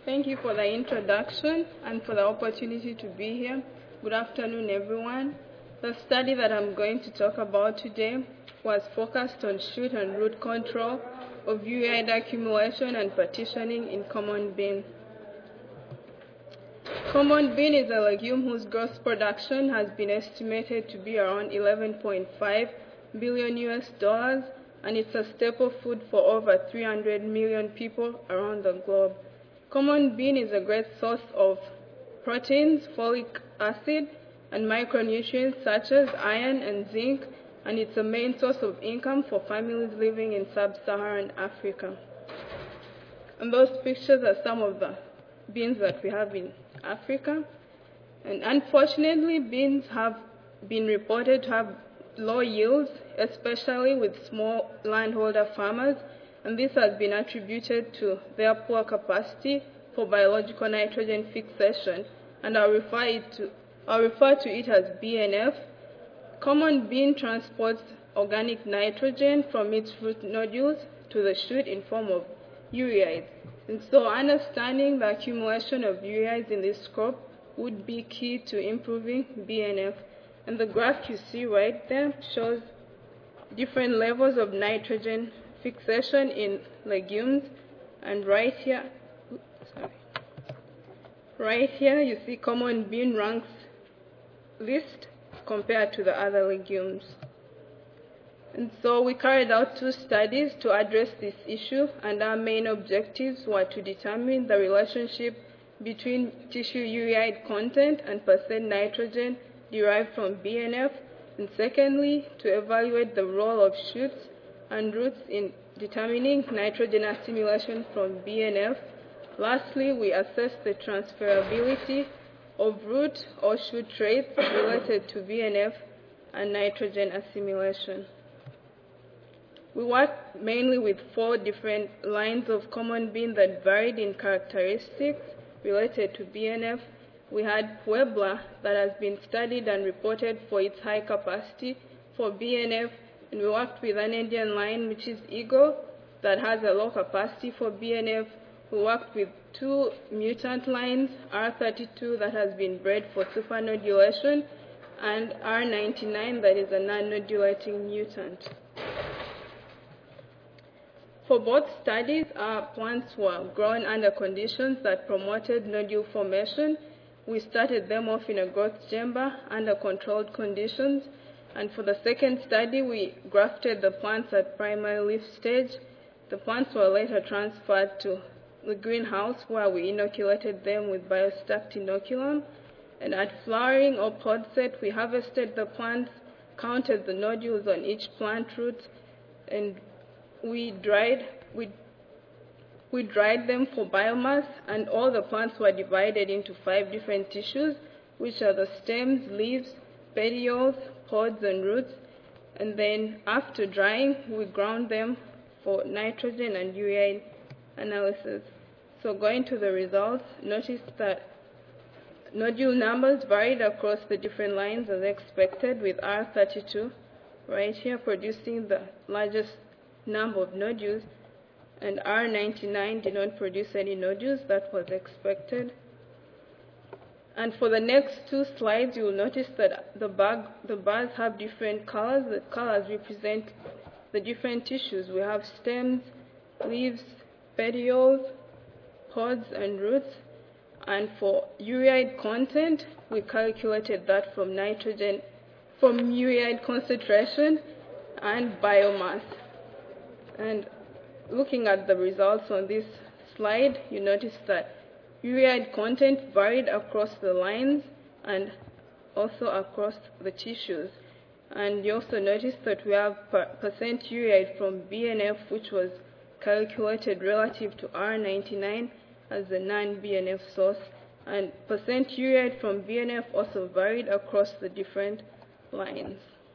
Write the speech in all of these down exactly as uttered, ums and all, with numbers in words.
Thank you for the introduction and for the opportunity to be here. Good afternoon, everyone. The study that I'm going to talk about today was focused on shoot and root control of ureid accumulation and partitioning in common bean. Common bean is a legume whose gross production has been estimated to be around eleven point five billion U S dollars, and it's a staple food for over three hundred million people around the globe. Common bean is a great source of proteins, folic acid, and micronutrients such as iron and zinc, and it's a main source of income for families living in sub-Saharan Africa. And those pictures are some of the beans that we have in Africa. And unfortunately, beans have been reported to have low yields, especially with small landholder farmers, and this has been attributed to their poor capacity for biological nitrogen fixation, and I'll refer, it to, I'll refer to it as B N F. Common bean transports organic nitrogen from its root nodules to the shoot in form of ureids. And so understanding the accumulation of ureids in this crop would be key to improving B N F. And the graph you see right there shows different levels of nitrogen fixation in legumes, and right here, oops, sorry, right here you see common bean ranks list compared to the other legumes. And so we carried out two studies to address this issue, and our main objectives were to determine the relationship between tissue ureid content and percent nitrogen derived from B N F, and secondly, to evaluate the role of shoots and roots in determining nitrogen assimilation from B N F. Lastly, we assessed the transferability of root or shoot traits related to B N F and nitrogen assimilation. We worked mainly with four different lines of common bean that varied in characteristics related to B N F. We had Puebla that has been studied and reported for its high capacity for B N F, and we worked with an Indian line, which is Eagle, that has a low capacity for B N F. We worked with two mutant lines, R thirty-two that has been bred for supernodulation, and R ninety-nine that is a non-nodulating mutant. For both studies, our plants were grown under conditions that promoted nodule formation. We started them off in a growth chamber under controlled conditions, and for the second study, we grafted the plants at primary leaf stage. The plants were later transferred to the greenhouse where we inoculated them with biostacked inoculum, and at flowering or pod set, we harvested the plants, counted the nodules on each plant root, and we dried, we, we dried them for biomass, and all the plants were divided into five different tissues, which are the stems, leaves, petioles, pods, and roots. And then after drying, we ground them for nitrogen and urea analysis. So going to the results, notice that nodule numbers varied across the different lines as expected, with R thirty-two right here producing the largest number of nodules, and R ninety-nine did not produce any nodules. That was expected. And for the next two slides, you will notice that the, bag, the bars have different colors. The colors represent the different tissues. We have stems, leaves, petioles, pods, and roots. And for ureid content, we calculated that from nitrogen, from ureid concentration and biomass. And looking at the results on this slide, you notice that ureid content varied across the lines and also across the tissues. And you also notice that we have per percent ureid from B N F, which was calculated relative to R ninety-nine as the non-B N F source. And percent ureid from B N F also varied across the different lines.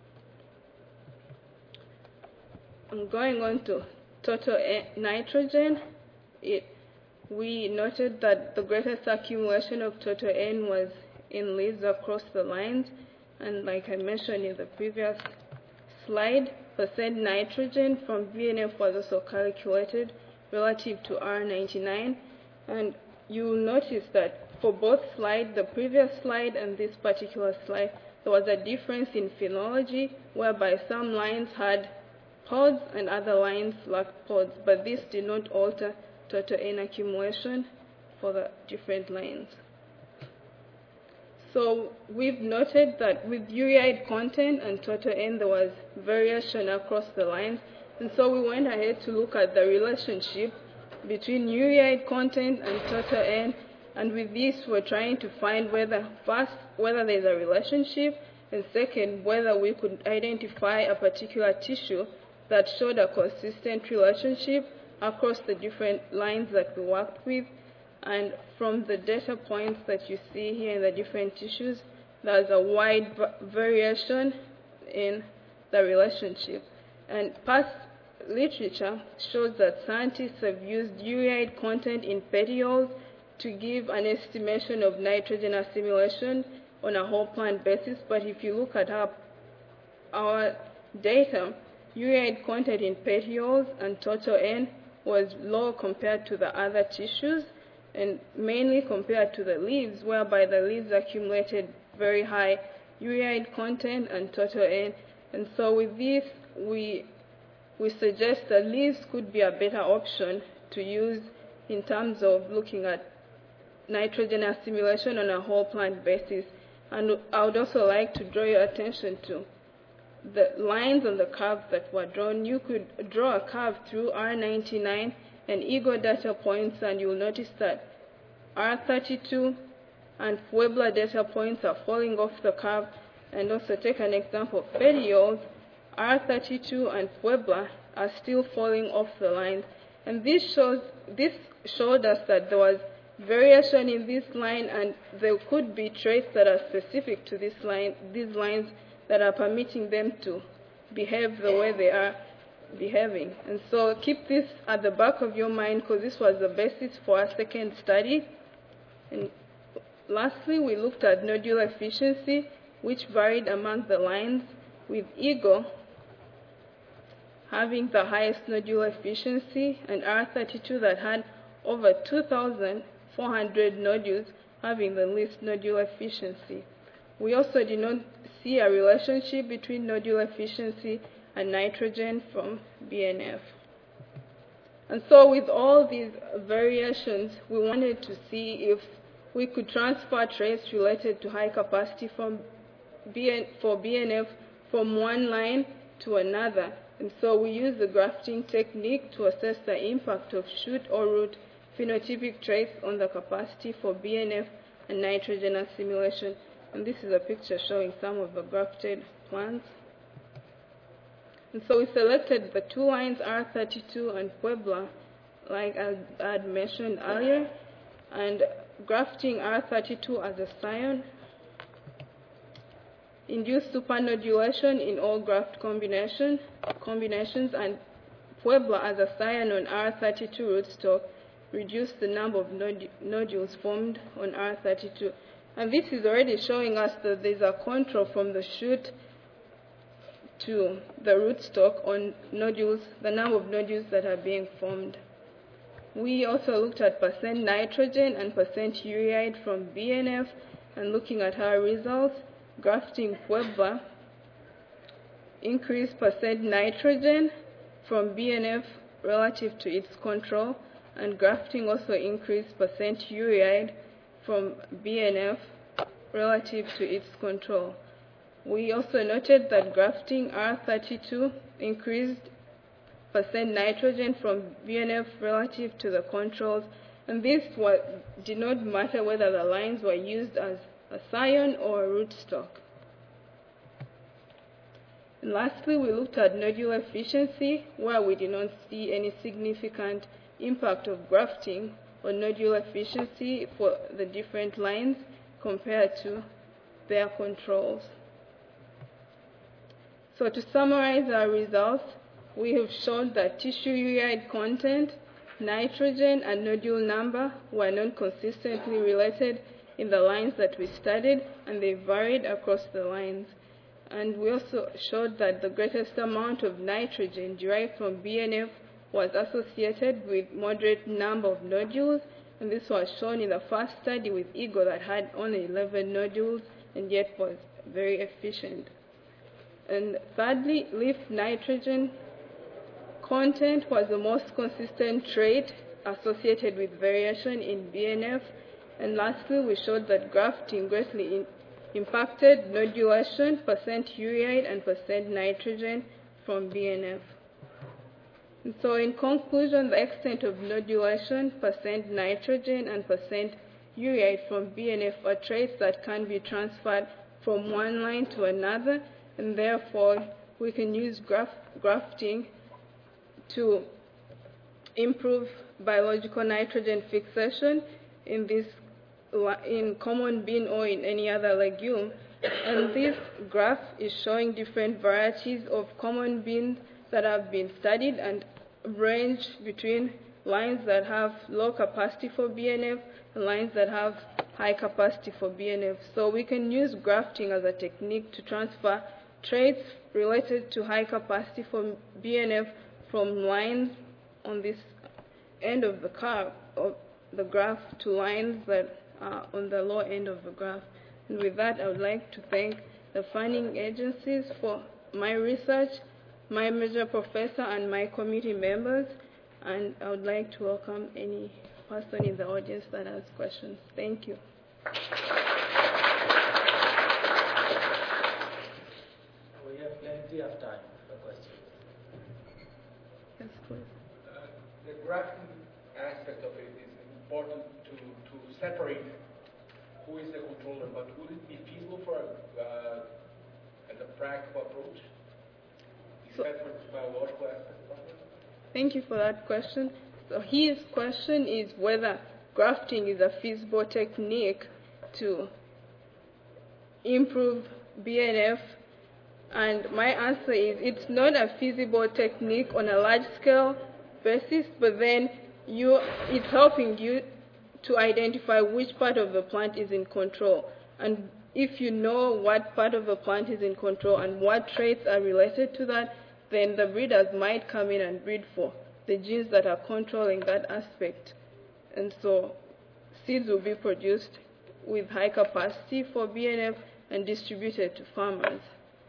I'm going on to total nitrogen. It, we noted that the greatest accumulation of total N was in leaves across the lines, and like I mentioned in the previous slide, percent nitrogen from B N F was also calculated relative to R ninety-nine, and you will notice that for both slides, the previous slide and this particular slide, there was a difference in phenology, whereby some lines had pods and other lines lacked pods, but this did not alter total N accumulation for the different lines. So we've noted that with ureide content and total N, there was variation across the lines, and so we went ahead to look at the relationship between ureide content and total N, and with this we're trying to find whether, first, whether there's a relationship, and second, whether we could identify a particular tissue that showed a consistent relationship across the different lines that we worked with. And from the data points that you see here in the different tissues, there's a wide variation in the relationship. And past literature shows that scientists have used ureide content in petioles to give an estimation of nitrogen assimilation on a whole plant basis, but if you look at our, our data, ureide content in petioles and total N was low compared to the other tissues, and mainly compared to the leaves, whereby the leaves accumulated very high ureide content and total N. And so with this, we, we suggest that leaves could be a better option to use in terms of looking at nitrogen assimilation on a whole plant basis. And I would also like to draw your attention to the lines on the curves that were drawn. You could draw a curve through R ninety-nine and Eagle data points, and you'll notice that R thirty-two and Puebla data points are falling off the curve. And also take an example of petioles, R thirty-two and Puebla are still falling off the lines. And this shows this showed us that there was variation in this line, and there could be traits that are specific to this line, these lines that are permitting them to behave the way they are behaving. And so keep this at the back of your mind, because this was the basis for our second study. And lastly, we looked at nodular efficiency, which varied among the lines, with Eagle having the highest nodular efficiency, and R thirty-two that had over two thousand four hundred nodules having the least nodular efficiency. We also did not see a relationship between nodular efficiency and nitrogen from B N F. And so with all these variations, we wanted to see if we could transfer traits related to high capacity from B N for B N F from one line to another. And so we used the grafting technique to assess the impact of shoot or root phenotypic traits on the capacity for B N F and nitrogen assimilation. And this is a picture showing some of the grafted plants. And so we selected the two lines, R thirty-two and Puebla, like I had mentioned earlier, and grafting R thirty-two as a scion induced supernodulation in all graft combination, combinations, and Puebla as a scion on R thirty-two rootstock reduced the number of nod nodules formed on R thirty-two. And this is already showing us that there's a control from the shoot to the rootstock on nodules, the number of nodules that are being formed. We also looked at percent nitrogen and percent ureide from B N F, and looking at our results, grafting Puebla increased percent nitrogen from B N F relative to its control, and grafting also increased percent ureide from B N F relative to its control. We also noted that grafting R thirty-two increased percent nitrogen from B N F relative to the controls, and this was, did not matter whether the lines were used as a scion or a rootstock. And lastly, we looked at nodular efficiency, where we did not see any significant impact of grafting on nodular efficiency for the different lines compared to their controls. So to summarize our results, we have shown that tissue ureide content, nitrogen, and nodule number were non-consistently related in the lines that we studied, and they varied across the lines. And we also showed that the greatest amount of nitrogen derived from B N F was associated with moderate number of nodules, And this was shown in the first study with Eagle that had only eleven nodules and yet was very efficient. And thirdly, leaf nitrogen content was the most consistent trait associated with variation in B N F. And lastly, we showed that grafting greatly in impacted nodulation, percent ureate, and percent nitrogen from B N F. And so in conclusion, the extent of nodulation, percent nitrogen, and percent ureate from B N F are traits that can be transferred from one line to another, and therefore we can use graf grafting to improve biological nitrogen fixation in this in common bean or in any other legume. And this graph is showing different varieties of common beans that have been studied and range between lines that have low capacity for B N F and lines that have high capacity for B N F. So we can use grafting as a technique to transfer traits related to high capacity for B N F from lines on this end of the curve of the graph to lines that are on the low end of the graph. And with that, I would like to thank the funding agencies for my research, my major professor, and my committee members. And I would like to welcome any person in the audience that has questions. Thank you. We have plenty of time for questions. Yes, please. Uh, the grafting aspect of it is important to, to separate who is the controller, but would it be feasible for a, uh, as a practical approach, except for the biological aspect of it? Thank you for that question. So his question is whether grafting is a feasible technique to improve B N F, and my answer is it's not a feasible technique on a large-scale basis, but then you, it's helping you to identify which part of the plant is in control. And if you know what part of the plant is in control and what traits are related to that, then the breeders might come in and breed for the genes that are controlling that aspect. And so seeds will be produced with high capacity for B N F and distributed to farmers.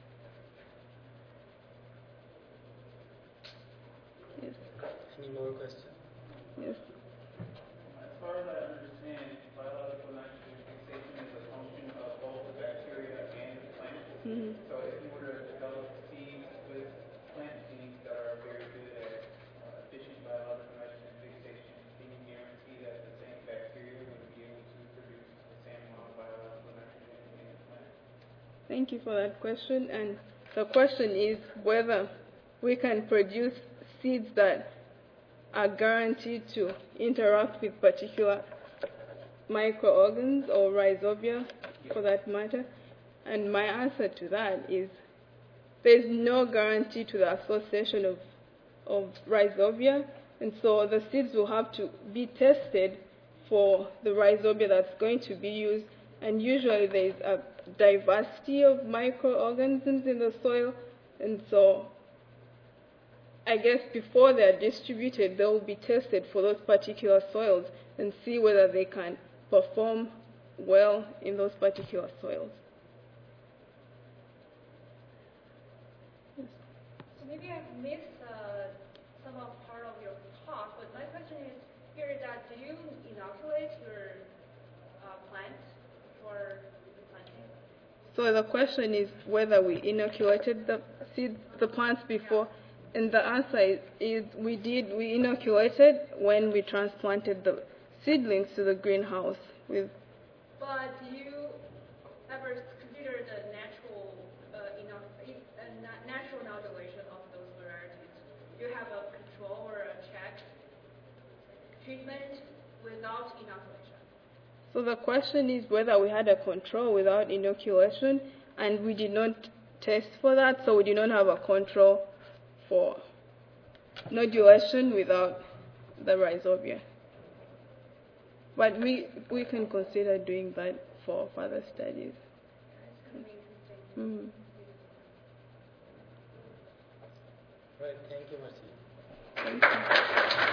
Yes. Any more questions? Yes. As far as I understand, biological nitrogen fixation is a function of both the bacteria and the plant. Mm-hmm. So if you were to develop seeds with plant genes that are very good at uh, efficient biological nitrogen fixation, can you guarantee that the same bacteria would be able to produce the same amount of biological nitrogen in the plant? Thank you for that question. And the question is whether we can produce seeds that are guaranteed to interact with particular microorganisms or rhizobia for that matter. And my answer to that is there's no guarantee to the association of, of rhizobia, and so the seeds will have to be tested for the rhizobia that's going to be used. And usually there's a diversity of microorganisms in the soil, and so I guess before they're distributed, they will be tested for those particular soils and see whether they can perform well in those particular soils. So maybe I've missed uh, some of part of your talk, but my question is here is that do you inoculate your uh, plant for planting? So the question is whether we inoculated the seeds, the plants before. Yeah. And the answer is, is we did, we inoculated when we transplanted the seedlings to the greenhouse. With But do you ever consider the natural uh, inoc uh, natural inoculation of those varieties? Do you have a control or a check treatment without inoculation? So the question is whether we had a control without inoculation, and we did not test for that, so we did not have a control for nodulation without the rhizobia. But we, we can consider doing that for further studies. Mm-hmm. Right, thank you, Marcy. Thank you.